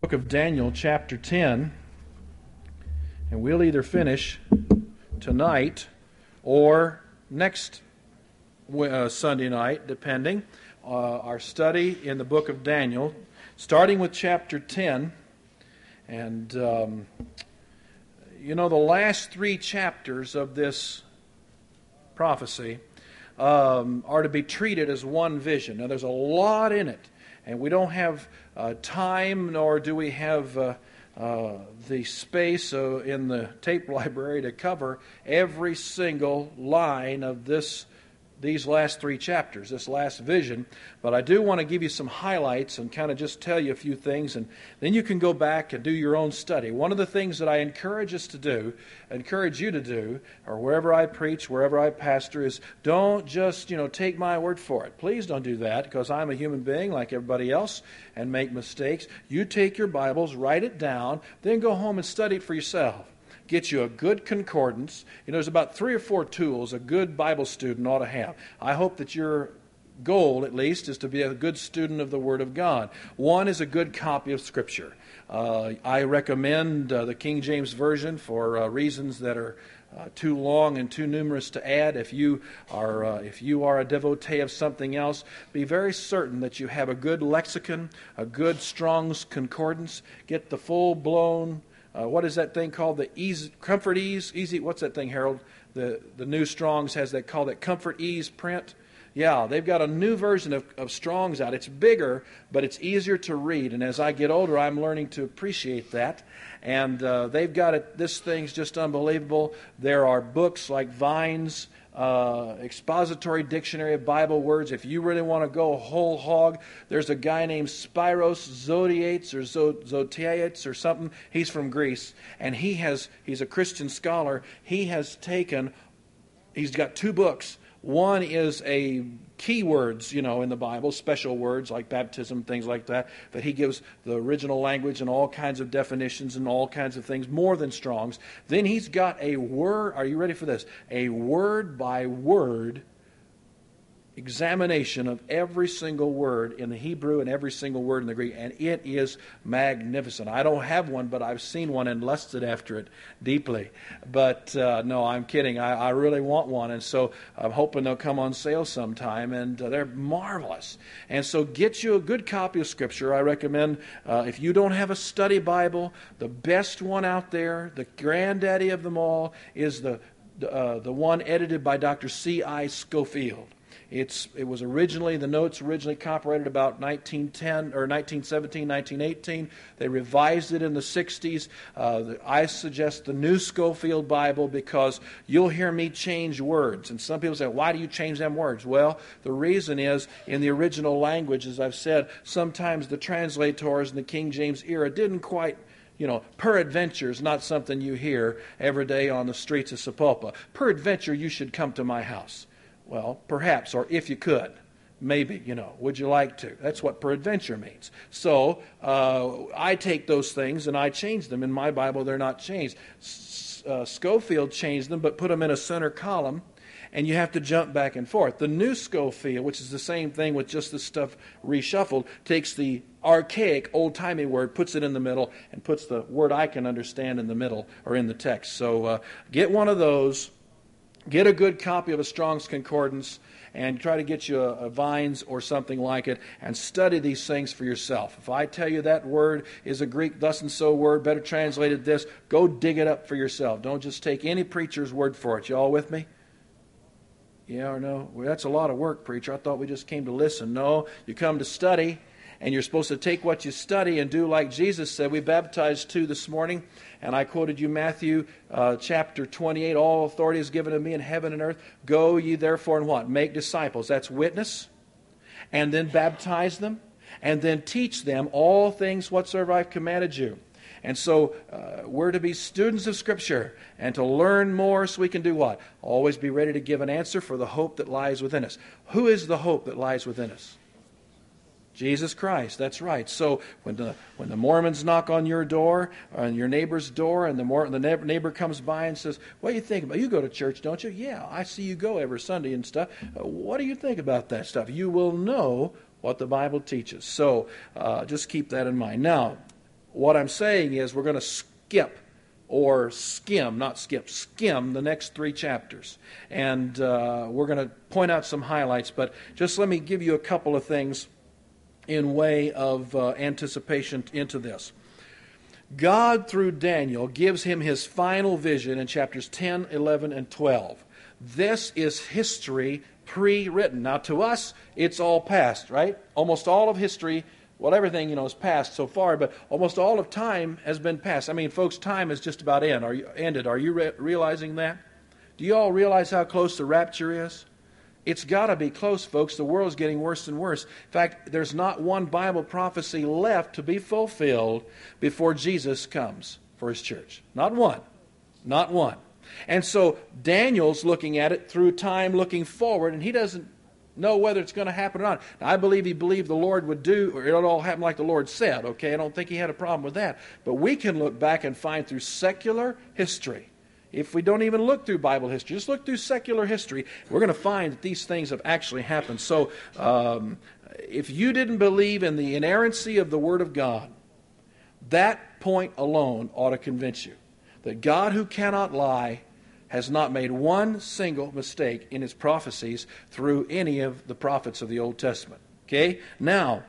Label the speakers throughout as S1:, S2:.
S1: Book of Daniel, chapter 10, and we'll either finish tonight or next Sunday night, depending, our study in the book of Daniel, starting with chapter 10. And, the last three chapters of this prophecy are to be treated as one vision. Now, there's a lot in it, and we don't have time, nor do we have the space in the tape library to cover every single line of these last three chapters, this last vision. But I do want to give you some highlights and kind of just tell you a few things, and then you can go back and do your own study. One of the things that I encourage you to do, or wherever I preach, wherever I pastor, is don't just, take my word for it. Please don't do that, because I'm a human being like everybody else and make mistakes. You take your Bibles, write it down, then go home and study it for yourself. Get you a good concordance. There's about 3 or 4 tools a good Bible student ought to have. I hope that your goal, at least, is to be a good student of the Word of God. One is a good copy of Scripture. I recommend the King James Version for reasons that are too long and too numerous to add. If you are a devotee of something else, be very certain that you have a good lexicon, a good Strong's Concordance. Get the full-blown what is that thing called? The Comfort Ease? What's that thing, Harold? The new Strong's has that called it Comfort Ease print. Yeah, they've got a new version of Strong's out. It's bigger, but it's easier to read. And as I get older, I'm learning to appreciate that. And they've got it. This thing's just unbelievable. There are books like Vine's Expository Dictionary of Bible Words. If you really want to go whole hog, there's a guy named Spyros Zodhiates or Zotiates or something. He's from Greece, and he's a Christian scholar. He's got 2 books. One is a keywords, in the Bible, special words like baptism, things like that he gives the original language and all kinds of definitions and all kinds of things, more than Strong's. Then he's got a word, are you ready for this? A word-by-word examination of every single word in the Hebrew and every single word in the Greek, and it is magnificent. I don't have one, but I've seen one and lusted after it deeply. But no, I'm kidding. I really want one, and so I'm hoping they'll come on sale sometime, and they're marvelous. And so get you a good copy of Scripture. I recommend, if you don't have a study Bible, the best one out there, the granddaddy of them all, is the one edited by Dr. C.I. Scofield. The notes originally copyrighted about 1910 or 1917, 1918. They revised it in the 60s. I suggest the New Scofield Bible because you'll hear me change words. And some people say, why do you change them words? Well, the reason is, in the original language, as I've said, sometimes the translators in the King James era didn't quite, peradventure is not something you hear every day on the streets of Sapulpa. Peradventure, you should come to my house. Well, perhaps, or if you could, maybe, would you like to? That's what peradventure means. So I take those things and I change them. In my Bible, they're not changed. Scofield changed them, but put them in a center column, and you have to jump back and forth. The New Scofield, which is the same thing with just the stuff reshuffled, takes the archaic, old-timey word, puts it in the middle, and puts the word I can understand in the middle or in the text. So get one of those. Get a good copy of a Strong's Concordance and try to get you a Vine's or something like it and study these things for yourself. If I tell you that word is a Greek thus and so word, better translated this, go dig it up for yourself. Don't just take any preacher's word for it. You all with me? Yeah or no? Well, that's a lot of work, preacher. I thought we just came to listen. No, you come to study, and you're supposed to take what you study and do like Jesus said. We baptized 2 this morning, and I quoted you Matthew chapter 28. All authority is given to me in heaven and earth. Go ye therefore and what? Make disciples. That's witness. And then baptize them. And then teach them all things whatsoever I've commanded you. And so we're to be students of Scripture and to learn more so we can do what? Always be ready to give an answer for the hope that lies within us. Who is the hope that lies within us? Jesus Christ, that's right. So when the Mormons knock on your door, on your neighbor's door, and the neighbor comes by and says, what do you think about? You go to church, don't you? Yeah, I see you go every Sunday and stuff. What do you think about that stuff? You will know what the Bible teaches. So just keep that in mind. Now, What I'm saying is we're going to skip or skim, not skip, skim the next 3 chapters. And we're going to point out some highlights, but just let me give you a couple of things in way of anticipation into this. God, through Daniel, gives him his final vision in chapters 10, 11, and 12. This is history pre-written. Now, to us, it's all past, right? Almost all of history, well, everything, is past so far, but almost all of time has been past. I mean, folks, time is just about ended. Are you realizing that? Do you all realize how close the rapture is? It's got to be close, folks. The world is getting worse and worse. In fact, there's not one Bible prophecy left to be fulfilled before Jesus comes for his church. Not one. Not one. And so Daniel's looking at it through time, looking forward, and he doesn't know whether it's going to happen or not. Now, I believe he believed the Lord would do, or it'll all happen like the Lord said, okay? I don't think he had a problem with that. But we can look back and find through secular history, if we don't even look through Bible history, just look through secular history, we're going to find that these things have actually happened. So if you didn't believe in the inerrancy of the Word of God, that point alone ought to convince you that God, who cannot lie, has not made one single mistake in his prophecies through any of the prophets of the Old Testament. Okay? Now,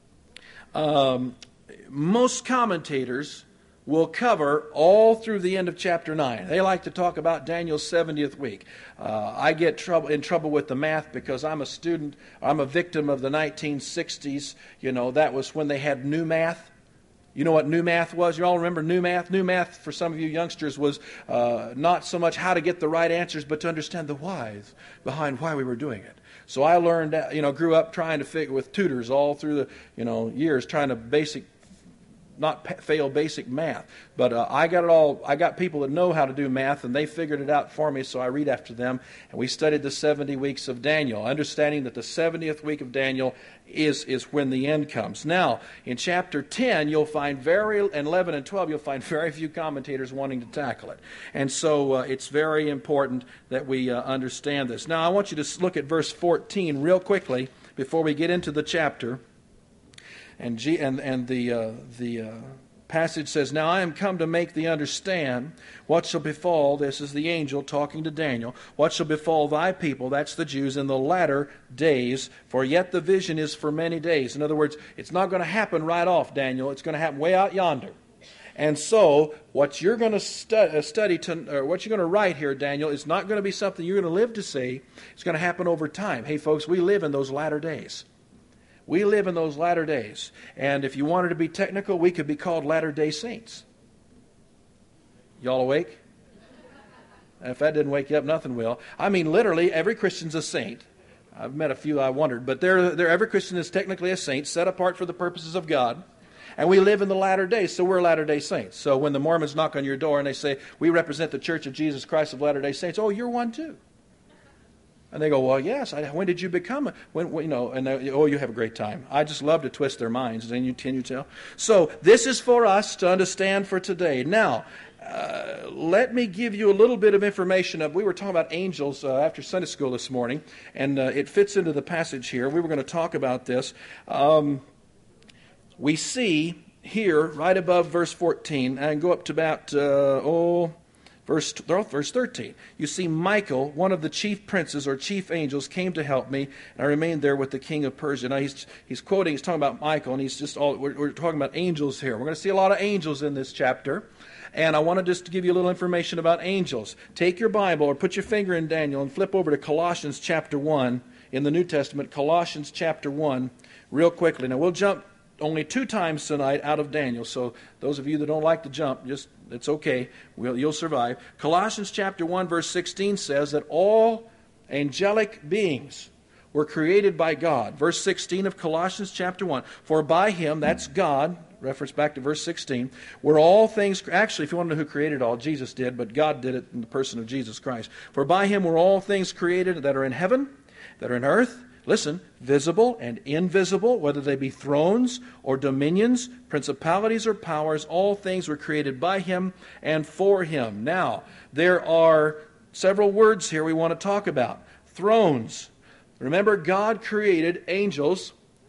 S1: most commentators will cover all through the end of chapter 9. They like to talk about Daniel's 70th week. I get in trouble with the math because I'm a victim of the 1960s. That was when they had new math. You know what new math was? You all remember new math? New math, for some of you youngsters, was not so much how to get the right answers, but to understand the whys behind why we were doing it. So I learned, grew up trying to figure with tutors all through the, years, trying to not fail basic math. But I got people that know how to do math, and they figured it out for me, so I read after them. And we studied the 70 weeks of Daniel, understanding that the 70th week of Daniel is when the end comes. Now, in chapter 10, you'll find and 11 and 12, you'll find very few commentators wanting to tackle it. And so it's very important that we understand this. Now, I want you to look at verse 14 real quickly before we get into the chapter. And the passage says, "Now I am come to make thee understand what shall befall," this is the angel talking to Daniel, "what shall befall thy people," that's the Jews, "in the latter days, for yet the vision is for many days." In other words, it's not going to happen right off, Daniel. It's going to happen way out yonder. And so, what you're going to or what you're going to write here, Daniel, is not going to be something you're going to live to see. It's going to happen over time. Hey, folks, we live in those latter days. We live in those latter days. And if you wanted to be technical, we could be called latter-day saints. Y'all awake? If that didn't wake you up, nothing will. I mean, literally, every Christian's a saint. I've met a few I wondered. But every Christian is technically a saint, set apart for the purposes of God. And we live in the latter days, so we're Latter-day Saints. So when the Mormons knock on your door and they say, "We represent the Church of Jesus Christ of Latter-day Saints," "Oh, you're one too." And they go, "Well, yes. When did you become? Oh, you have a great time." I just love to twist their minds. Can you tell? So this is for us to understand for today. Now, let me give you a little bit of information. We were talking about angels after Sunday school this morning, and it fits into the passage here. We were going to talk about this. We see here, right above verse 14, and go up to about Verse 13, you see Michael, one of the chief princes or chief angels, came to help me, and I remained there with the king of Persia. Now he's talking about Michael, and we're talking about angels here. We're going to see a lot of angels in this chapter, and I want to just give you a little information about angels. Take your Bible or put your finger in Daniel and flip over to Colossians chapter 1 in the New Testament, Colossians chapter 1, real quickly. Now we'll jump only 2 times tonight out of Daniel, so those of you that don't like to jump, it's okay. You'll survive. Colossians chapter 1 verse 16 says that all angelic beings were created by God. Verse 16 of Colossians chapter 1. For by him, that's God, reference back to verse 16, were all things, actually if you want to know who created all, Jesus did, but God did it in the person of Jesus Christ. For by him were all things created that are in heaven, that are in earth, listen, visible and invisible, whether they be thrones or dominions, principalities or powers, all things were created by him and for him. Now, there are several words here we want to talk about. Thrones. Remember, God created angels.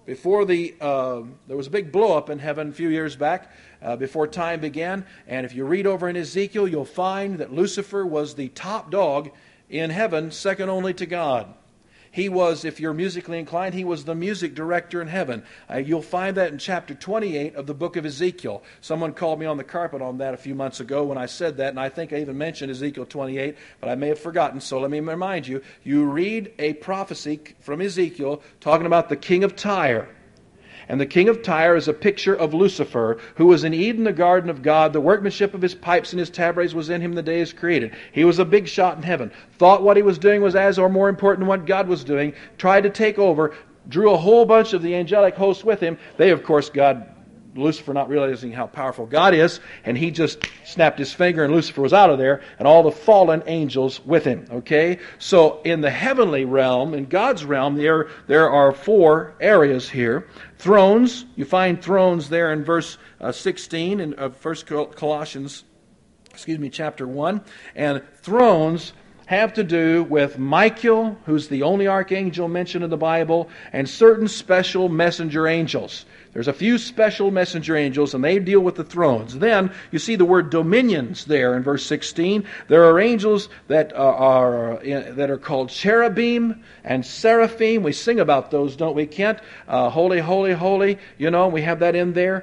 S1: before there was a big blow up in heaven a few years back, before time began. And if you read over in Ezekiel, you'll find that Lucifer was the top dog in heaven, second only to God. He was, if you're musically inclined, he was the music director in heaven. You'll find that in chapter 28 of the book of Ezekiel. Someone called me on the carpet on that a few months ago when I said that, and I think I even mentioned Ezekiel 28, but I may have forgotten, so let me remind you. You read a prophecy from Ezekiel talking about the king of Tyre. And the king of Tyre is a picture of Lucifer, who was in Eden, the garden of God. The workmanship of his pipes and his tabrets was in him the day he was created. He was a big shot in heaven. Thought what he was doing was as or more important than what God was doing. Tried to take over. Drew a whole bunch of the angelic hosts with him. They, of course, Lucifer not realizing how powerful God is, and he just snapped his finger and Lucifer was out of there, and all the fallen angels with him. Okay? So in the heavenly realm, in God's realm, there are 4 areas here. Thrones, you find thrones there in verse 16 in 1 Colossians, chapter 1. And thrones have to do with Michael, who's the only archangel mentioned in the Bible, and certain special messenger angels. There's a few special messenger angels, and they deal with the thrones. Then you see the word dominions there in verse 16. There are angels that are called cherubim and seraphim. We sing about those, don't we, Kent? Holy, holy, holy. You know, we have that in there.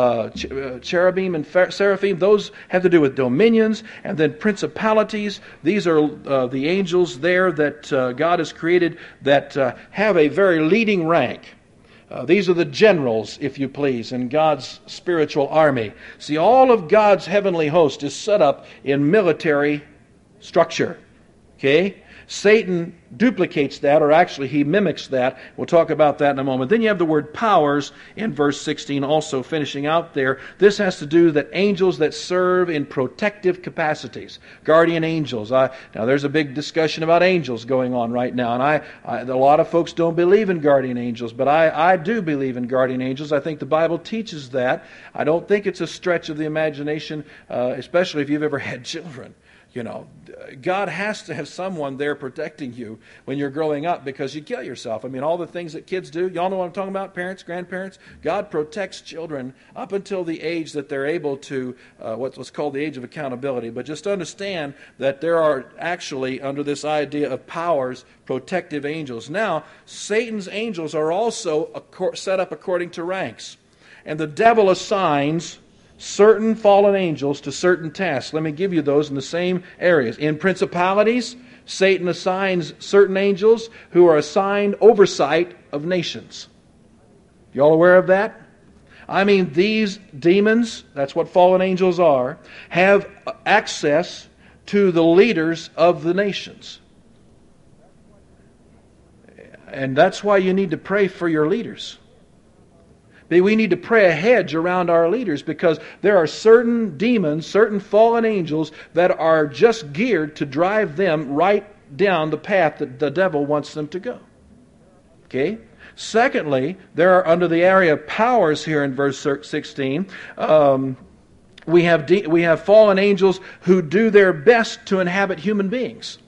S1: Cherubim and seraphim. Those have to do with dominions. And then principalities. These are the angels there that God has created that have a very leading rank. These are the generals, if you please, in God's spiritual army. See, all of God's heavenly host is set up in military structure. Okay? Satan duplicates that, or actually he mimics that. We'll talk about that in a moment. Then you have the word powers in verse 16 also finishing out there. This has to do that angels that serve in protective capacities. Guardian angels. Now there's a big discussion about angels going on right now, and a lot of folks don't believe in guardian angels, but I do believe in guardian angels. I think the Bible teaches that. I don't think it's a stretch of the imagination, especially if you've ever had children. You know, God has to have someone there protecting you when you're growing up because you kill yourself. I mean, all the things that kids do, y'all know what I'm talking about, parents, grandparents? God protects children up until the age that they're able to, what's called the age of accountability. But just understand that there are actually, under this idea of powers, protective angels. Now, Satan's angels are also set up according to ranks. And the devil assigns certain fallen angels to certain tasks. Let me give you those in the same areas. In principalities, Satan assigns certain angels who are assigned oversight of nations. You all aware of that? I mean, these demons, that's what fallen angels are, have access to the leaders of the nations. And that's why you need to pray for your leaders. We need to pray a hedge around our leaders because there are certain demons, certain fallen angels that are just geared to drive them right down the path that the devil wants them to go. Okay? Secondly, there are under the area of powers here in verse 16, we have fallen angels who do their best to inhabit human beings.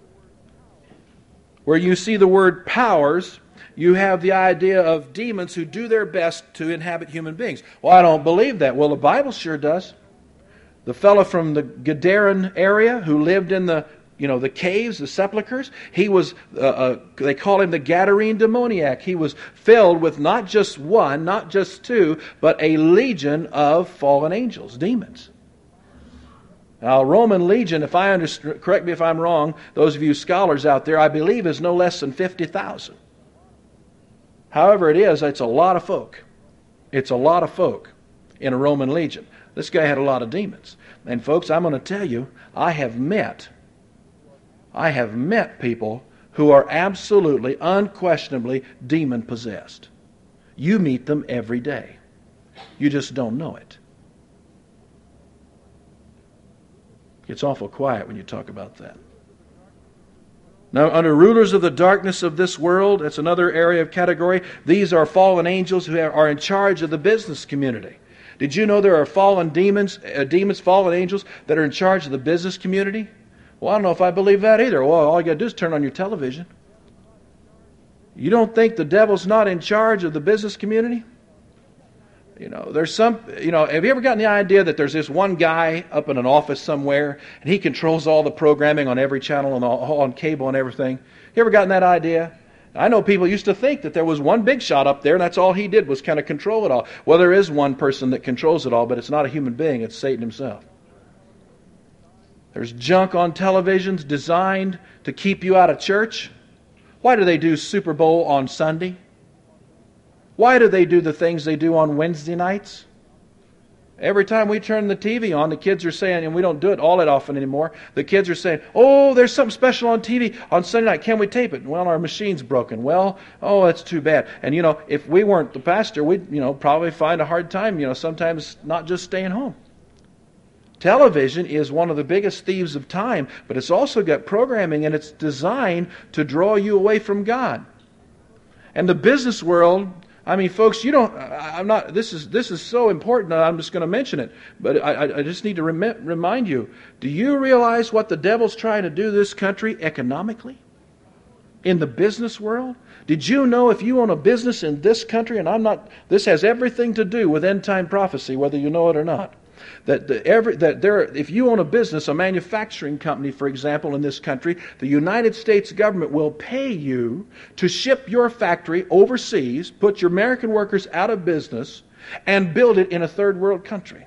S1: Where you see the word powers, you have the idea of demons who do their best to inhabit human beings. Well, I don't believe that. Well, the Bible sure does. The fellow from the Gadarene area who lived in the caves, the sepulchres, he was, they call him the Gadarene demoniac. He was filled with not just one, not just two, but a legion of fallen angels, demons. Now, Roman legion, if I understand, correct me if I'm wrong, those of you scholars out there, I believe is no less than 50,000. However it is, it's a lot of folk. It's a lot of folk in a Roman legion. This guy had a lot of demons. And folks, I'm going to tell you, I have met people who are absolutely, unquestionably demon-possessed. You meet them every day. You just don't know it. It's awful quiet when you talk about that. Now, under rulers of the darkness of this world, that's another area of category. These are fallen angels who are in charge of the business community. Did you know there are fallen fallen angels that are in charge of the business community? Well, I don't know if I believe that either. Well, all you got to do is turn on your television. You don't think the devil's not in charge of the business community? There's some, have you ever gotten the idea that there's this one guy up in an office somewhere and he controls all the programming on every channel and on cable and everything? You ever gotten that idea? I know people used to think that there was one big shot up there and that's all he did was kind of control it all. Well, there is one person that controls it all, but it's not a human being, it's Satan himself. There's junk on televisions designed to keep you out of church. Why do they do Super Bowl on Sunday? Why do they do the things they do on Wednesday nights? Every time we turn the TV on, the kids are saying, and we don't do it all that often anymore, the kids are saying, oh, there's something special on TV on Sunday night. Can we tape it? Well, our machine's broken. Well, oh, that's too bad. And, if we weren't the pastor, we'd, probably find a hard time, sometimes not just staying home. Television is one of the biggest thieves of time, but it's also got programming, and it's designed to draw you away from God. And the business world, folks, this is so important that I'm just going to mention it, but I just need to remind you, do you realize what the devil's trying to do to this country economically? In the business world? Did you know if you own a business in this country, and this has everything to do with end-time prophecy, whether you know it or not, if you own a business, a manufacturing company, for example, in this country, the United States government will pay you to ship your factory overseas, put your American workers out of business, and build it in a third world country.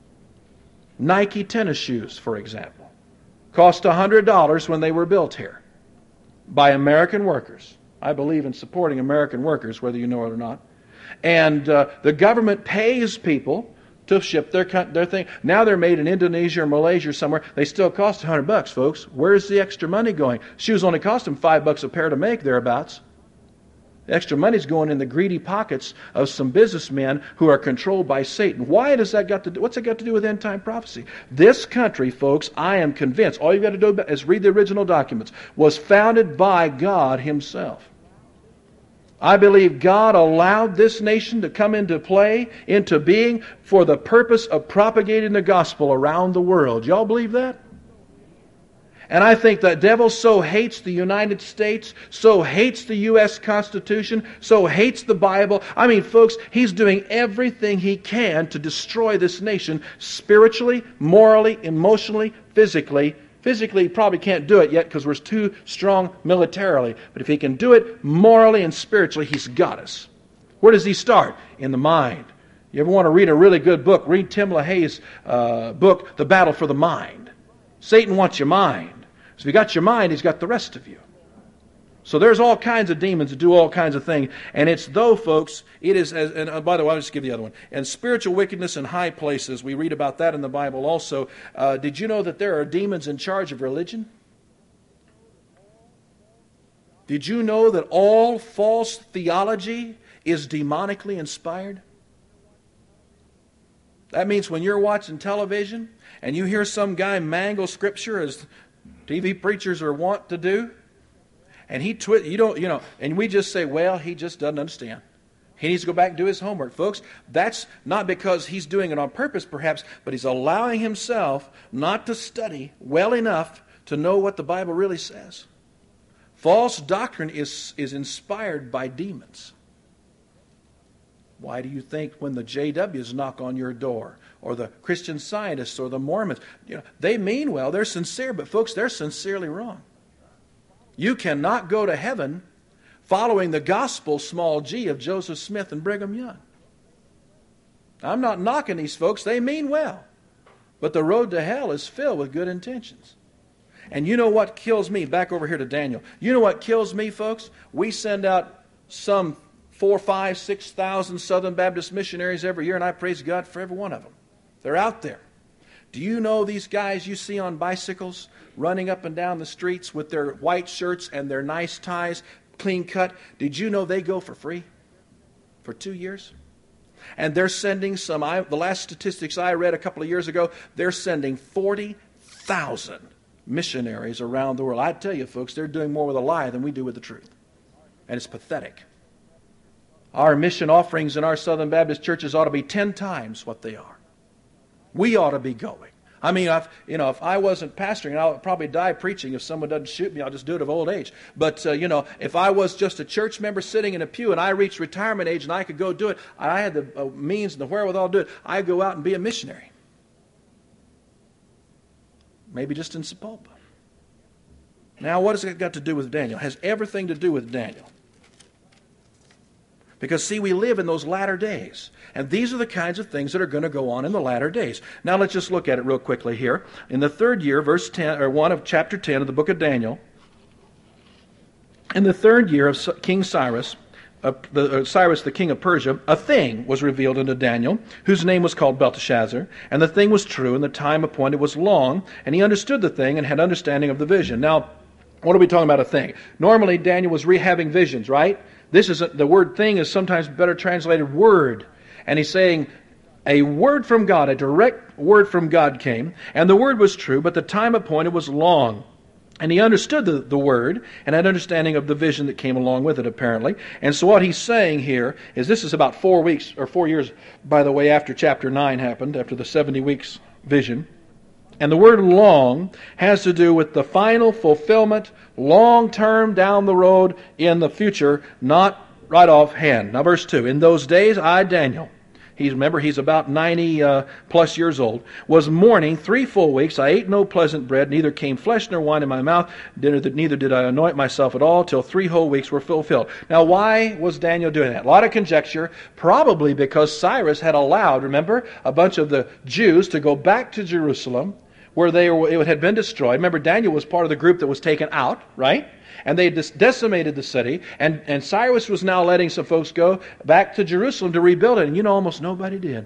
S1: Nike tennis shoes, for example, cost $100 when they were built here by American workers. I believe in supporting American workers, whether you know it or not. And the government pays people to ship their thing. Now they're made in Indonesia or Malaysia or somewhere. They still cost $100, folks. Where's the extra money going? Shoes only cost them $5 a pair to make, thereabouts. The extra money's going in the greedy pockets of some businessmen who are controlled by Satan. What's that got to do with end time prophecy? This country, folks, I am convinced, all you've got to do is read the original documents, was founded by God Himself. I believe God allowed this nation to come into being, for the purpose of propagating the gospel around the world. Y'all believe that? And I think the devil so hates the United States, so hates the U.S. Constitution, so hates the Bible. Folks, he's doing everything he can to destroy this nation spiritually, morally, emotionally, physically. Physically, he probably can't do it yet because we're too strong militarily. But if he can do it morally and spiritually, he's got us. Where does he start? In the mind. You ever want to read a really good book? Read Tim LaHaye's book, The Battle for the Mind. Satan wants your mind. So if you got your mind, he's got the rest of you. So there's all kinds of demons that do all kinds of things. And it's folks, it is, and by the way, I'll just give you the other one. And spiritual wickedness in high places, we read about that in the Bible also. Did you know that there are demons in charge of religion? Did you know that all false theology is demonically inspired? That means when you're watching television and you hear some guy mangle Scripture as TV preachers are wont to do, and and we just say, well, he just doesn't understand. He needs to go back and do his homework. Folks, that's not because he's doing it on purpose, perhaps, but he's allowing himself not to study well enough to know what the Bible really says. False doctrine is inspired by demons. Why do you think when the JWs knock on your door, or the Christian Scientists, or the Mormons, they mean well, they're sincere, but folks, they're sincerely wrong. You cannot go to heaven following the gospel, small g, of Joseph Smith and Brigham Young. I'm not knocking these folks. They mean well. But the road to hell is filled with good intentions. And you know what kills me? Back over here to Daniel. You know what kills me, folks? We send out some 4,000, 5,000, 6,000 Southern Baptist missionaries every year, and I praise God for every one of them. They're out there. Do you know these guys you see on bicycles running up and down the streets with their white shirts and their nice ties, clean cut? Did you know they go for free for 2 years? And they're sending the last statistics I read a couple of years ago, they're sending 40,000 missionaries around the world. I tell you, folks, they're doing more with a lie than we do with the truth. And it's pathetic. Our mission offerings in our Southern Baptist churches ought to be 10 times what they are. We ought to be going. I mean, if I wasn't pastoring, I'll probably die preaching. If someone doesn't shoot me, I'll just do it of old age. But, if I was just a church member sitting in a pew and I reached retirement age and I could go do it, I had the means and the wherewithal to do it, I'd go out and be a missionary. Maybe just in Sapulpa. Now, what has it got to do with Daniel? It has everything to do with Daniel. Because, see, we live in those latter days. And these are the kinds of things that are going to go on in the latter days. Now, let's just look at it real quickly here. In the 3rd year, verse 10, or 1 of chapter 10 of the book of Daniel, in the 3rd year of King Cyrus, Cyrus the king of Persia, a thing was revealed unto Daniel, whose name was called Belteshazzar. And the thing was true, and the time appointed was long, and he understood the thing and had understanding of the vision. Now, what are we talking about, a thing? Normally, Daniel was having visions, right? The word thing is sometimes better translated word. And he's saying a word from God, a direct word from God came, and the word was true, but the time appointed was long. And he understood the word and had understanding of the vision that came along with it, apparently. And so what he's saying here is this is about 4 weeks, or 4 years, by the way, after chapter 9 happened, after the 70 weeks vision. And the word long has to do with the final fulfillment, long term down the road in the future, not right offhand. Now verse 2, in those days I, Daniel, he's about 90 plus years old, was mourning 3 full weeks. I ate no pleasant bread, neither came flesh nor wine in my mouth, neither did I anoint myself at all, till 3 whole weeks were fulfilled. Now why was Daniel doing that? A lot of conjecture, probably because Cyrus had allowed, remember, a bunch of the Jews to go back to Jerusalem, where it had been destroyed. Remember, Daniel was part of the group that was taken out, right? And they decimated the city. And Cyrus was now letting some folks go back to Jerusalem to rebuild it. And almost nobody did.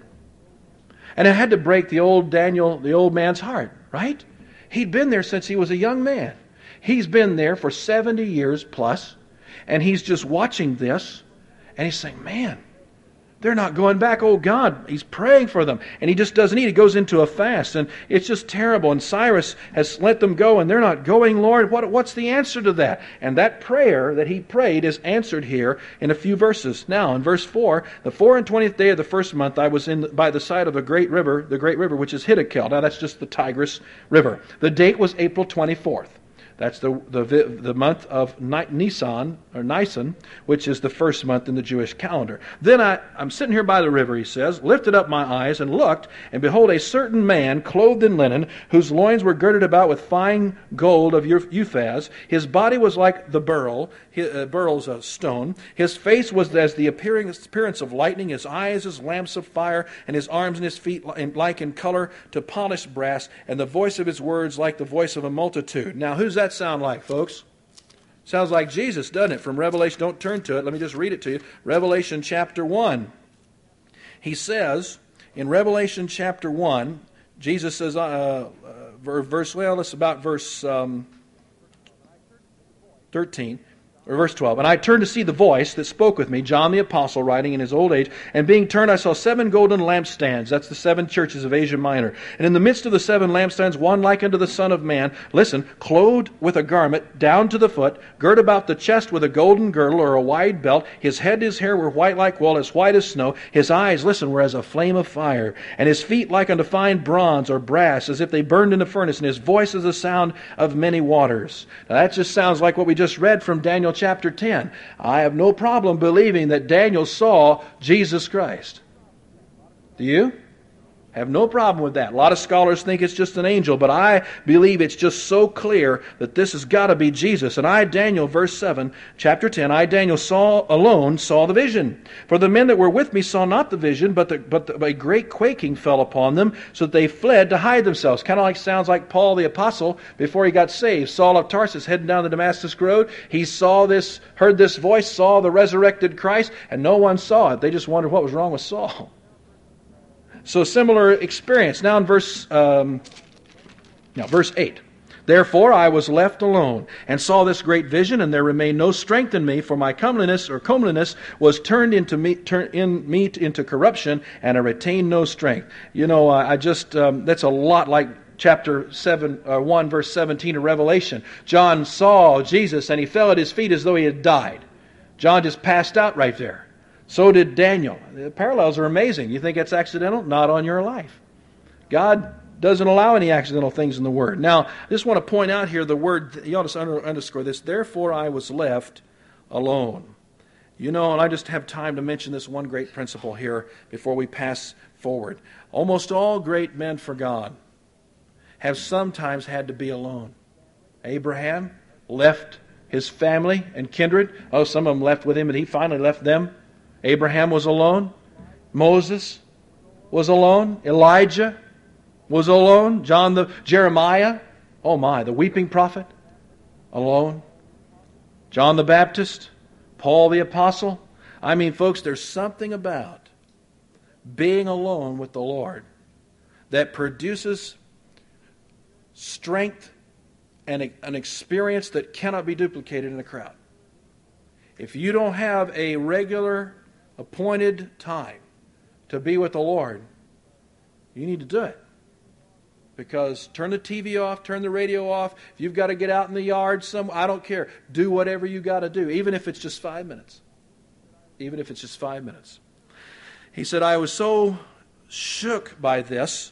S1: And it had to break the old Daniel, the old man's heart, right? He'd been there since he was a young man. He's been there for 70 years plus. And he's just watching this. And he's saying, man, they're not going back. Oh, God, he's praying for them. And he just doesn't eat. He goes into a fast. And it's just terrible. And Cyrus has let them go, and they're not going, Lord. What's the answer to that? And that prayer that he prayed is answered here in a few verses. Now, in verse 4, the 24th day of the 1st month, I was by the side of the great river, which is Hiddekel. Now, that's just the Tigris River. The date was April 24th. That's the month of Nisan, which is the 1st month in the Jewish calendar. Then I'm sitting here by the river, he says, lifted up my eyes and looked, and behold, a certain man clothed in linen, whose loins were girded about with fine gold of Uphaz. His body was like the beryl. Beryl's a stone. His face was as the appearance of lightning, his eyes as lamps of fire, and his arms and his feet like in color to polished brass, and the voice of his words like the voice of a multitude. Now, who's that sound like, folks? Sounds like Jesus, doesn't it? From Revelation, don't turn to it. Let me just read it to you. Revelation chapter 1. He in Revelation chapter 1, Jesus says, verse 13. Or verse 12, and I turned to see the voice that spoke with me, John the Apostle, writing in his old age. And being turned, I saw 7 golden lampstands. That's the 7 churches of Asia Minor. And in the midst of the 7 lampstands, one like unto the Son of Man, listen, clothed with a garment down to the foot, girt about the chest with a golden girdle or a wide belt. His head and his hair were white like wool, as white as snow. His eyes, listen, were as a flame of fire. And his feet like unto fine bronze or brass, as if they burned in a furnace. And his voice is the sound of many waters. Now that just sounds like what we just read from Daniel chapter 10. I have no problem believing that Daniel saw Jesus Christ. Do you? Have no problem with that. A lot of scholars think it's just an angel, but I believe it's just so clear that this has got to be Jesus. And I, Daniel, verse 7, chapter 10, I, Daniel, saw the vision. For the men that were with me saw not the vision, but a great quaking fell upon them, so that they fled to hide themselves. Kind of sounds like Paul the Apostle before he got saved. Saul of Tarsus heading down the Damascus road. He saw this, heard this voice, saw the resurrected Christ, and no one saw it. They just wondered what was wrong with Saul. So similar experience. Now in verse 8. Therefore I was left alone, and saw this great vision, and there remained no strength in me, for my comeliness was turned into corruption, and I retained no strength. That's a lot like chapter 1, verse 17 of Revelation. John saw Jesus, and he fell at his feet as though he had died. John just passed out right there. So did Daniel. The parallels are amazing. You think it's accidental? Not on your life. God doesn't allow any accidental things in the Word. Now, I just want to point out here the word, you ought to underscore this, therefore I was left alone. You know, and I just have time to mention this one great principle here before we pass forward. Almost all great men for God have sometimes had to be alone. Abraham left his family and kindred. Oh, some of them left with him, but he finally left them. Abraham was alone. Moses was alone. Elijah was alone. Jeremiah, oh my, the weeping prophet, alone. John the Baptist, Paul the Apostle. I mean, folks, there's something about being alone with the Lord that produces strength and an experience that cannot be duplicated in a crowd. If you don't have a regular appointed time to be with the Lord, you need to do it. Because turn the TV off, turn the radio off. If you've got to get out in the yard, I don't care. Do whatever you got to do, even if it's just 5 minutes. Even if it's just 5 minutes. He said, I was so shook by this,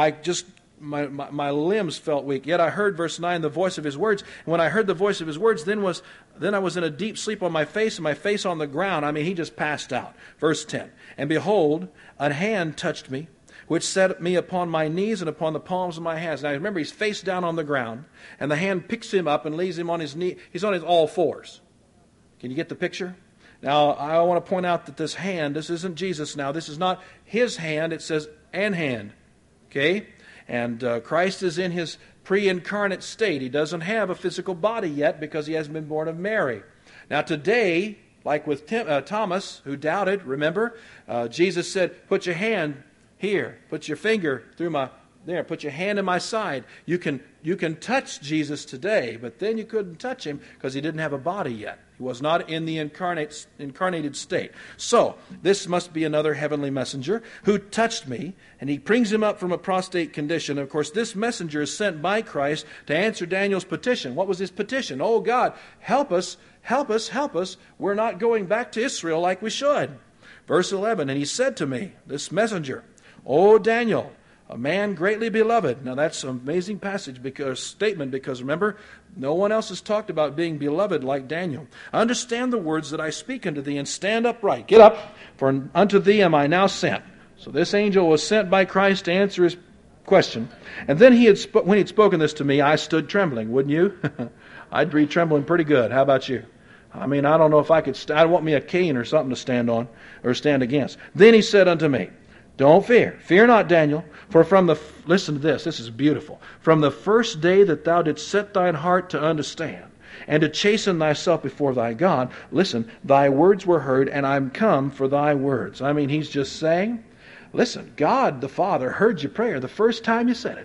S1: my limbs felt weak. Yet I heard, verse 9, the voice of his words. And when I heard the voice of his words, then I was in a deep sleep on my face, and my face on the ground. I mean, he just passed out. Verse 10, and behold, a hand touched me, which set me upon my knees and upon the palms of my hands. Now remember, he's face down on the ground, and the hand picks him up and lays him on his knee. He's on his all fours. Can you get the picture? Now, I want to point out that this hand, this isn't Jesus now. This is not his hand. It says, an hand. Okay? And Christ is in his pre-incarnate state. He doesn't have a physical body yet because he hasn't been born of Mary. Now today, like with Thomas, who doubted, remember? Jesus said, put your hand here. Put your finger through there. Put your hand in my side. You can touch Jesus today, but then you couldn't touch him because he didn't have a body yet. He was not in the incarnated state. So, this must be another heavenly messenger who touched me, and he brings him up from a prostrate condition. Of course, this messenger is sent by Christ to answer Daniel's petition. What was his petition? Oh God, help us, help us, help us. We're not going back to Israel like we should. Verse 11, and he said to me, this messenger, O Daniel, a man greatly beloved. Now that's an amazing statement because remember, no one else has talked about being beloved like Daniel. Understand the words that I speak unto thee and stand upright. Get up, for unto thee am I now sent. So this angel was sent by Christ to answer his question. And then when he had spoken this to me, I stood trembling. Wouldn't you? I'd be trembling pretty good. How about you? I mean, I don't know if I could. I want me a cane or something to stand on or stand against. Then he said unto me, don't fear. Fear not, Daniel. For listen to this. This is beautiful. From the first day that thou didst set thine heart to understand and to chasten thyself before thy God, listen, thy words were heard, and I'm come for thy words. I mean, he's just saying, listen, God the Father heard your prayer the first time you said it.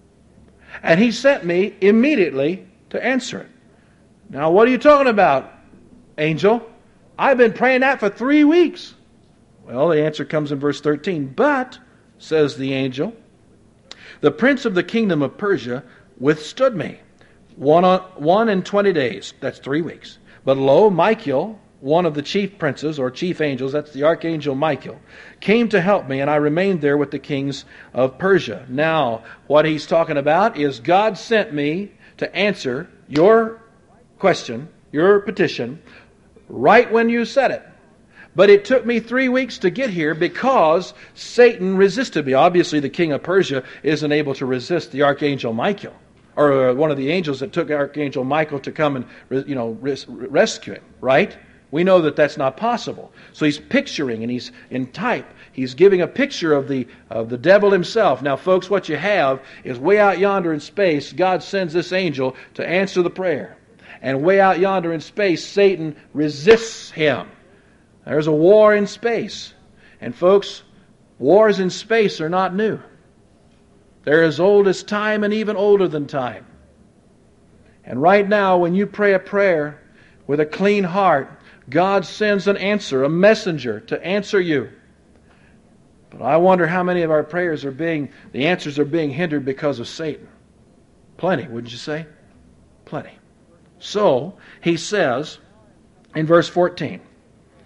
S1: And he sent me immediately to answer it. Now, what are you talking about, angel? I've been praying that for 3 weeks. Well, the answer comes in verse 13. But, says the angel, the prince of the kingdom of Persia withstood me 21 days. That's 3 weeks. But lo, Michael, one of the chief princes or chief angels, that's the archangel Michael, came to help me, and I remained there with the kings of Persia. Now, what he's talking about is God sent me to answer your question, your petition, right when you said it. But it took me 3 weeks to get here because Satan resisted me. Obviously, the king of Persia isn't able to resist the archangel Michael, or one of the angels that took Archangel Michael to come and rescue him, right? We know that that's not possible. So he's picturing, and he's in type. He's giving a picture of the devil himself. Now, folks, what you have is way out yonder in space, God sends this angel to answer the prayer. And way out yonder in space, Satan resists him. There's a war in space. And folks, wars in space are not new. They're as old as time and even older than time. And right now, when you pray a prayer with a clean heart, God sends an answer, a messenger to answer you. But I wonder how many of our prayers the answers are being hindered because of Satan. Plenty, wouldn't you say? Plenty. So, he says in verse 14,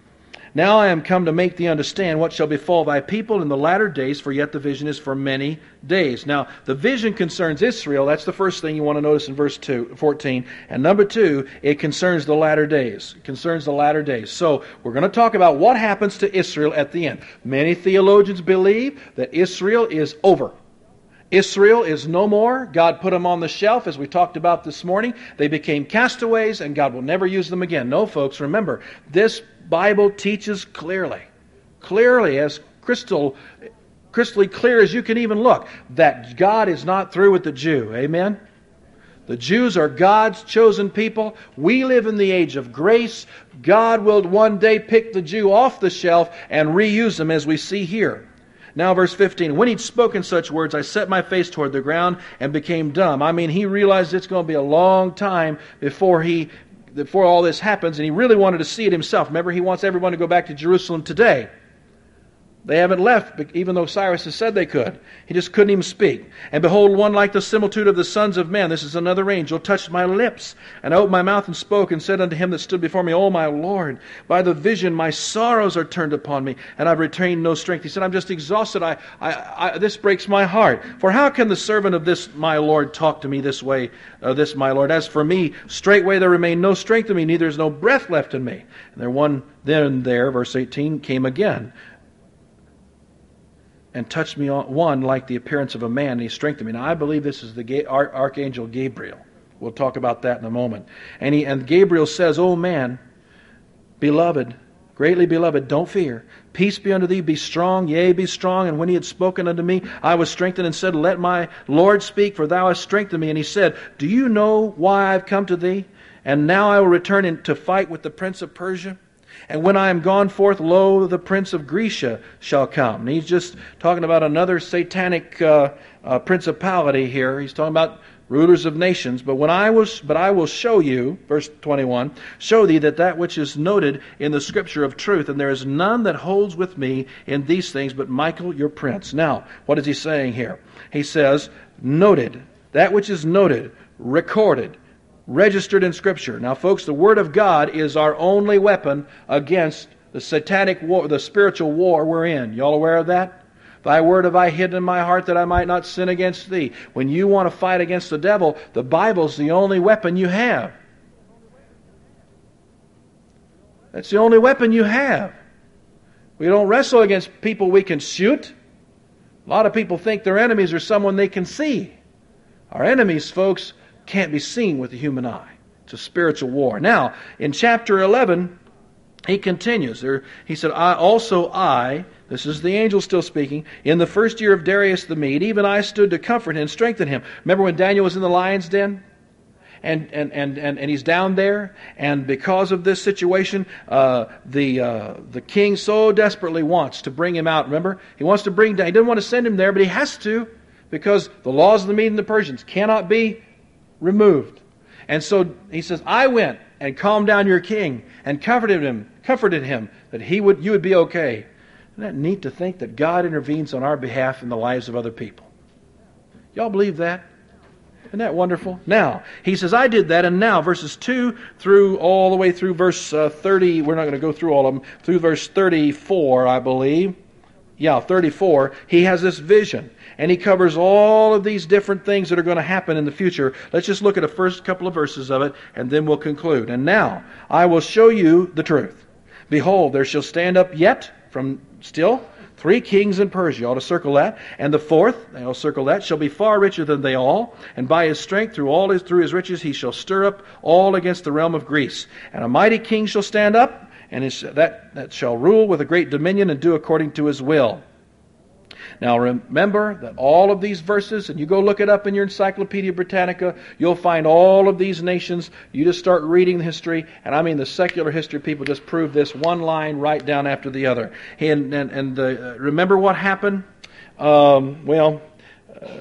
S1: Now I am come to make thee understand what shall befall thy people in the latter days, for yet the vision is for many days. Now, the vision concerns Israel. That's the first thing you want to notice in verse 14. And number 2, it concerns the latter days. It concerns the latter days. So, we're going to talk about what happens to Israel at the end. Many theologians believe that Israel is over. Israel is no more. God put them on the shelf, as we talked about this morning. They became castaways, and God will never use them again. No, folks, remember, this Bible teaches clearly, as crystally clear as you can even look, that God is not through with the Jew. Amen? The Jews are God's chosen people. We live in the age of grace. God will one day pick the Jew off the shelf and reuse them, as we see here. Now verse 15, when he'd spoken such words, I set my face toward the ground and became dumb. I mean, he realized it's going to be a long time before all this happens, and he really wanted to see it himself. Remember, he wants everyone to go back to Jerusalem today. They haven't left, even though Cyrus has said they could. He just couldn't even speak. And behold, one like the similitude of the sons of men, this is another angel, touched my lips. And I opened my mouth and spoke and said unto him that stood before me, O my Lord, by the vision my sorrows are turned upon me, and I've retained no strength. He said, I'm just exhausted. This breaks my heart. For how can the servant of this my Lord talk to me this way, this my Lord? As for me, straightway there remained no strength in me, neither is no breath left in me. And there, verse 18, came again, and touched me on one like the appearance of a man, and he strengthened me. Now, I believe this is the Archangel Gabriel. We'll talk about that in a moment. And Gabriel says, O man, beloved, greatly beloved, don't fear. Peace be unto thee, be strong, yea, be strong. And when he had spoken unto me, I was strengthened and said, Let my Lord speak, for thou hast strengthened me. And he said, Do you know why I've come to thee? And now I will return to fight with the prince of Persia. And when I am gone forth, lo, the prince of Grecia shall come. And he's just talking about another satanic principality here. He's talking about rulers of nations. But I will show you, verse 21, show thee that which is noted in the scripture of truth, and there is none that holds with me in these things but Michael your prince. Now, what is he saying here? He says, noted, that which is noted, recorded, registered in Scripture. Now, folks, the Word of God is our only weapon against the satanic war, the spiritual war we're in. Y'all aware of that? Thy word have I hidden in my heart that I might not sin against thee. When you want to fight against the devil, the Bible's the only weapon you have. That's the only weapon you have. We don't wrestle against people we can shoot. A lot of people think their enemies are someone they can see. Our enemies, folks, can't be seen with the human eye. It's a spiritual war. Now, in chapter 11, he continues. He said, I, this is the angel still speaking, in the first year of Darius the Mede, even I stood to comfort him and strengthen him. Remember when Daniel was in the lion's den? And he's down there, and because of this situation, the king so desperately wants to bring him out. Remember? He wants to he didn't want to send him there, but he has to, because the laws of the Mede and the Persians cannot be removed. And so he says, I went and calmed down your king and comforted him that you would be okay. Isn't that neat to think that God intervenes on our behalf in the lives of other people? Y'all believe that? Isn't that wonderful? Now, he says, I did that, and now, verses 2 through all the way through verse 30, we're not going to go through all of them, through verse 34, I believe. 34, he has this vision. And he covers all of these different things that are going to happen in the future. Let's just look at the first couple of verses of it, and then we'll conclude. And now, I will show you the truth. Behold, there shall stand up yet, from still, 3 kings in Persia. You ought to circle that. And the fourth, I'll circle that, shall be far richer than they all. And by his strength, through his riches, he shall stir up all against the realm of Greece. And a mighty king shall stand up, and that shall rule with a great dominion and do according to his will. Now remember that all of these verses, and you go look it up in your Encyclopedia Britannica, you'll find all of these nations. You just start reading the history, and I mean the secular history people just prove this one line right down after the other. And remember what happened?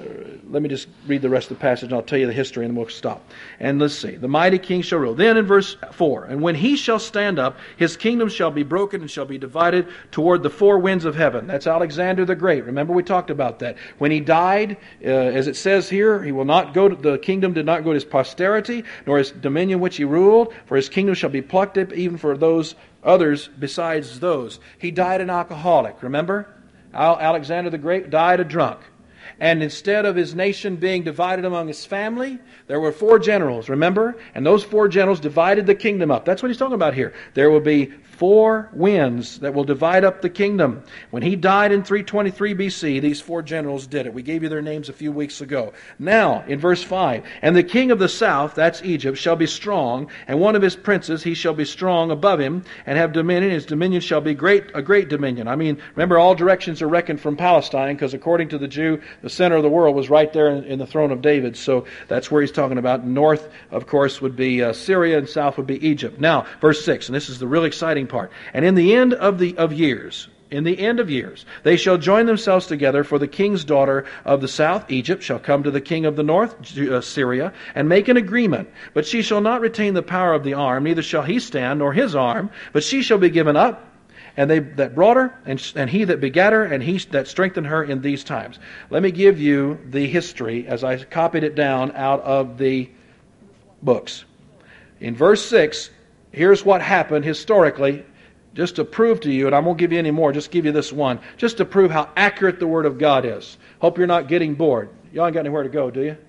S1: let me just read the rest of the passage and I'll tell you the history and then we'll stop. And let's see. The mighty king shall rule. Then in verse 4, and when he shall stand up, his kingdom shall be broken and shall be divided toward the four winds of heaven. That's Alexander the Great. Remember we talked about that. When he died, as it says here, he will not go to, the kingdom did not go to his posterity, nor his dominion which he ruled, for his kingdom shall be plucked up even for those others besides those. He died an alcoholic, remember? Alexander the Great died a drunk. And instead of his nation being divided among his family, there were 4 generals, remember? And those 4 generals divided the kingdom up. That's what he's talking about here. There will be 4 winds that will divide up the kingdom. When he died in 323 BC, these 4 generals did it. We gave you their names a few weeks ago. Now, in verse 5, and the king of the south, that's Egypt, shall be strong, and one of his princes, he shall be strong above him, and have dominion. His dominion shall be a great dominion. I mean, remember, all directions are reckoned from Palestine, because according to the Jew, the center of the world was right there in the throne of David. So that's where he's talking about. North, of course, would be Syria, and south would be Egypt. Now, verse 6, and this is the really exciting part. And in the end of years, they shall join themselves together, for the king's daughter of the south, Egypt, shall come to the king of the north, Syria, and make an agreement. But she shall not retain the power of the arm, neither shall he stand, nor his arm, but she shall be given up, and they that brought her, and he that begat her, and he that strengthened her in these times. Let me give you the history as I copied it down out of the books. In verse 6, here's what happened historically, just to prove to you, and I won't give you any more, just give you this one, just to prove how accurate the Word of God is. Hope you're not getting bored. Y'all ain't got anywhere to go, do you?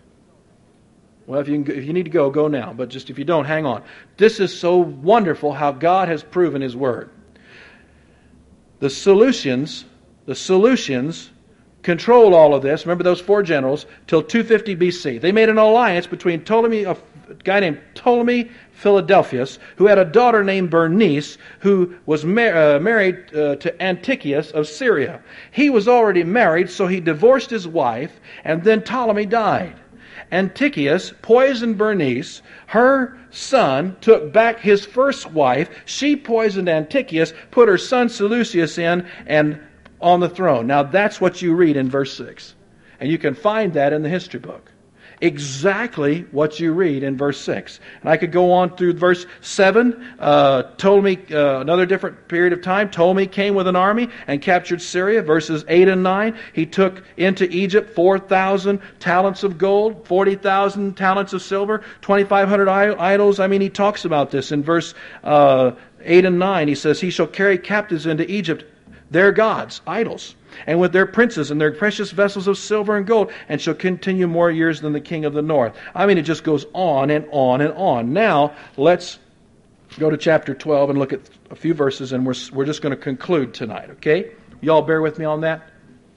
S1: Well, if you need to go, go now. But just if you don't, hang on. This is so wonderful how God has proven His Word. The solutions controlled all of this. Remember those 4 generals till 250 BC. They made an alliance between a guy named Ptolemy Philadelphus, who had a daughter named Bernice, who was married to Antiochus of Syria. He was already married, so he divorced his wife, and then Ptolemy died. Antiochus poisoned Bernice. Her son took back his first wife. She poisoned Antiochus, put her son Seleucus in, and on the throne. Now that's what you read in verse 6. And you can find that in the history book. Exactly what you read in verse 6. And I could go on through verse 7. Ptolemy, another different period of time, Ptolemy came with an army and captured Syria. Verses 8 and 9, he took into Egypt 4,000 talents of gold, 40,000 talents of silver, 2,500 idols. I mean, he talks about this in verse 8 and 9. He says, he shall carry captives into Egypt, their gods, idols, and with their princes and their precious vessels of silver and gold, and shall continue more years than the king of the north. I mean, it just goes on and on and on. Now, let's go to chapter 12 and look at a few verses, and we're just going to conclude tonight, okay? Y'all bear with me on that?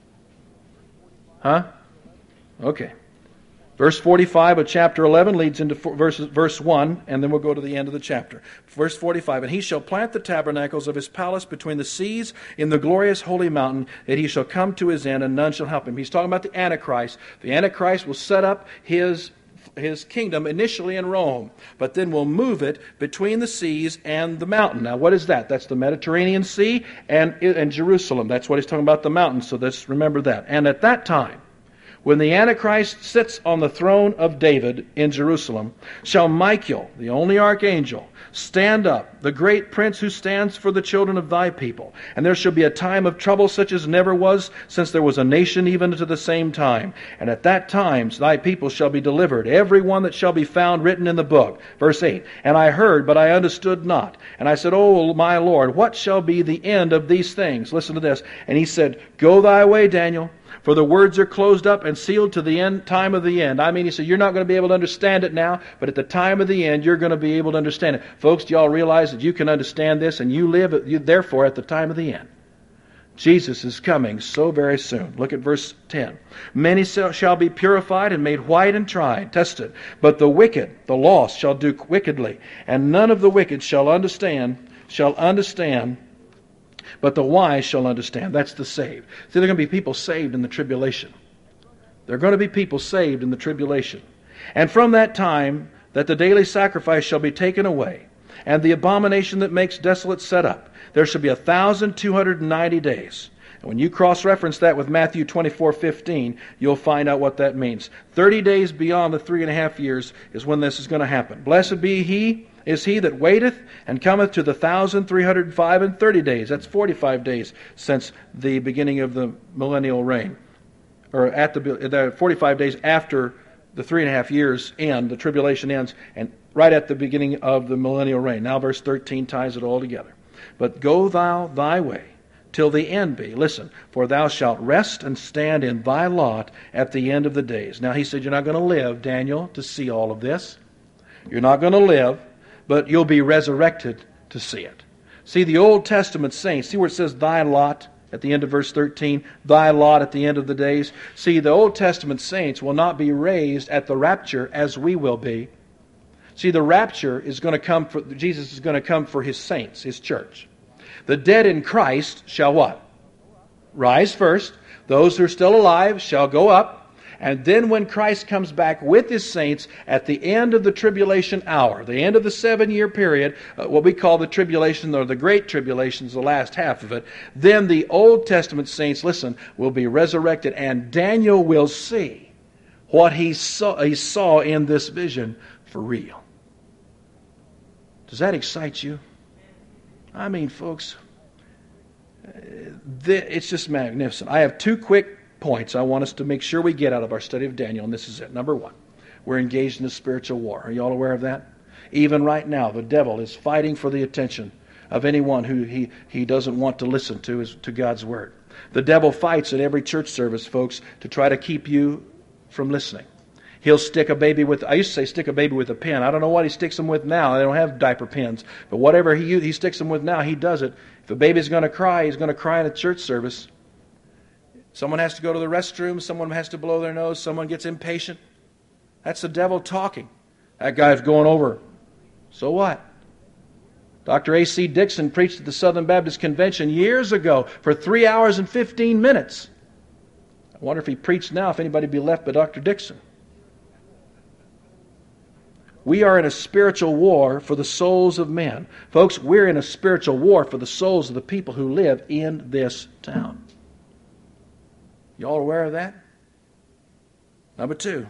S1: Huh? Okay. Verse 45 of chapter 11 leads into verse 1, and then we'll go to the end of the chapter. Verse 45, and he shall plant the tabernacles of his palace between the seas in the glorious holy mountain, that he shall come to his end, and none shall help him. He's talking about the Antichrist. The Antichrist will set up his kingdom initially in Rome, but then will move it between the seas and the mountain. Now, what is that? That's the Mediterranean Sea and Jerusalem. That's what he's talking about, the mountain, so let's remember that. And at that time, when the Antichrist sits on the throne of David in Jerusalem, shall Michael, the only archangel, stand up, the great prince who stands for the children of thy people. And there shall be a time of trouble such as never was, since there was a nation even to the same time. And at that time thy people shall be delivered, every one that shall be found written in the book. Verse 8, and I heard, but I understood not. And I said, O my Lord, what shall be the end of these things? Listen to this. And he said, Go thy way, Daniel, for the words are closed up and sealed to the end, time of the end. I mean, he said, you're not going to be able to understand it now, but at the time of the end, you're going to be able to understand it. Folks, do y'all realize that you can understand this, and you live, therefore, at the time of the end? Jesus is coming so very soon. Look at verse 10. Many shall be purified and made white and tried, tested. But the wicked, the lost, shall do wickedly, and none of the wicked shall understand, but the wise shall understand. That's the saved. See, there are going to be people saved in the tribulation. There are going to be people saved in the tribulation. And from that time that the daily sacrifice shall be taken away, and the abomination that makes desolate set up, there shall be 1,290 days. And when you cross-reference that with Matthew 24:15, you'll find out what that means. 30 days beyond the 3.5 years is when this is going to happen. Blessed be he that waiteth and cometh to the 1,305 and 30 days. That's 45 days since the beginning of the millennial reign. Or at the 45 days after the 3.5 years end, the tribulation ends, and right at the beginning of the millennial reign. Now verse 13 ties it all together. But go thou thy way till the end be. Listen, for thou shalt rest and stand in thy lot at the end of the days. Now he said, you're not going to live, Daniel, to see all of this. You're not going to live, but you'll be resurrected to see it. See, the Old Testament saints, see where it says thy lot at the end of verse 13, thy lot at the end of the days. See, the Old Testament saints will not be raised at the rapture as we will be. See, the rapture is going to come for, Jesus is going to come for his saints, his church. The dead in Christ shall what? Rise first. Those who are still alive shall go up. And then when Christ comes back with his saints at the end of the tribulation hour, the end of the 7-year period, what we call the tribulation or the great tribulation is the last half of it, then the Old Testament saints, listen, will be resurrected, and Daniel will see what he saw in this vision for real. Does that excite you? I mean, folks, it's just magnificent. I have 2 quick points I want us to make sure we get out of our study of Daniel, and this is it. Number 1, we're engaged in a spiritual war. Are you all aware of that? Even right now, the devil is fighting for the attention of anyone who he doesn't want to listen to God's Word. The devil fights at every church service, folks, to try to keep you from listening. He'll stick a baby with, I used to say stick a baby with a pen. I don't know what he sticks them with now. They don't have diaper pens. But whatever he sticks them with now, he does it. If a baby's going to cry, he's going to cry in a church service. Someone has to go to the restroom. Someone has to blow their nose. Someone gets impatient. That's the devil talking. That guy's going over. So what? Dr. A.C. Dixon preached at the Southern Baptist Convention years ago for 3 hours and 15 minutes. I wonder if he preached now, if anybody would be left but Dr. Dixon. We are in a spiritual war for the souls of men. Folks, we're in a spiritual war for the souls of the people who live in this town. You all aware of that? Number 2,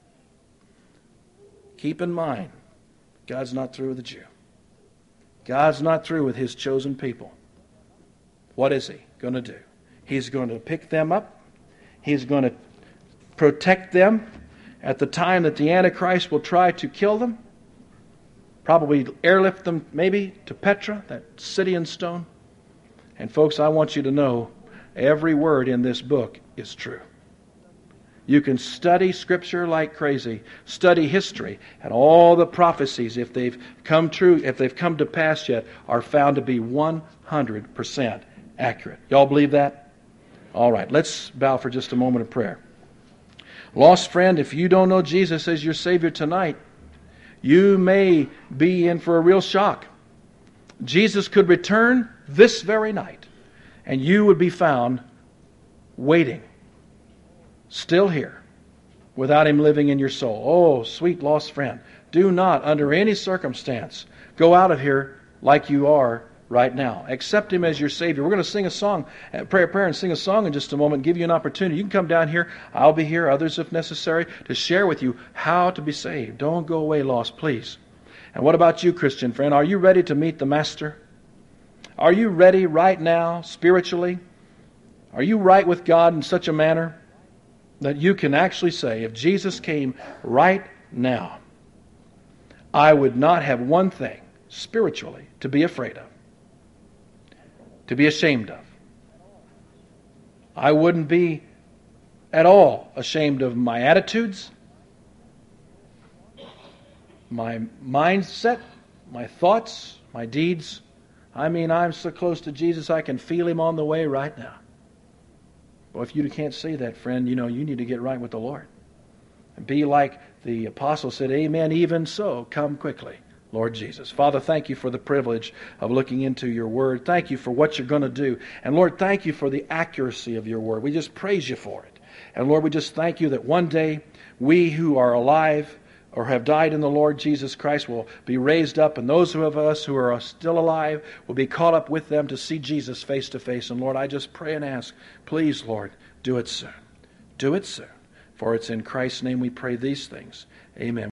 S1: keep in mind, God's not through with the Jew. God's not through with his chosen people. What is he going to do? He's going to pick them up. He's going to protect them at the time that the Antichrist will try to kill them. Probably airlift them maybe to Petra, that city in stone. And folks, I want you to know every word in this book is true. You can study Scripture like crazy, study history, and all the prophecies, if they've come true, if they've come to pass yet, are found to be 100% accurate. Y'all believe that? All right, let's bow for just a moment of prayer. Lost friend, if you don't know Jesus as your Savior tonight, you may be in for a real shock. Jesus could return this very night, and you would be found waiting, still here, without him living in your soul. Oh, sweet lost friend, do not, under any circumstance, go out of here like you are right now. Accept him as your Savior. We're going to sing a song, pray a prayer and sing a song in just a moment, give you an opportunity. You can come down here, I'll be here, others if necessary, to share with you how to be saved. Don't go away lost, please. And what about you, Christian friend? Are you ready to meet the Master? Are you ready right now, spiritually? Are you right with God in such a manner that you can actually say, if Jesus came right now, I would not have one thing spiritually to be afraid of, to be ashamed of. I wouldn't be at all ashamed of my attitudes, my mindset, my thoughts, my deeds. I mean, I'm so close to Jesus I can feel him on the way right now. Well, if you can't say that, friend, you need to get right with the Lord. And be like the apostle said, amen, even so, come quickly, Lord Jesus. Father, thank you for the privilege of looking into your word. Thank you for what you're going to do. And Lord, thank you for the accuracy of your word. We just praise you for it. And Lord, we just thank you that one day we who are alive or have died in the Lord Jesus Christ will be raised up, and those of us who are still alive will be caught up with them to see Jesus face to face. And Lord, I just pray and ask, please, Lord, do it soon. Do it soon. For it's in Christ's name we pray these things. Amen.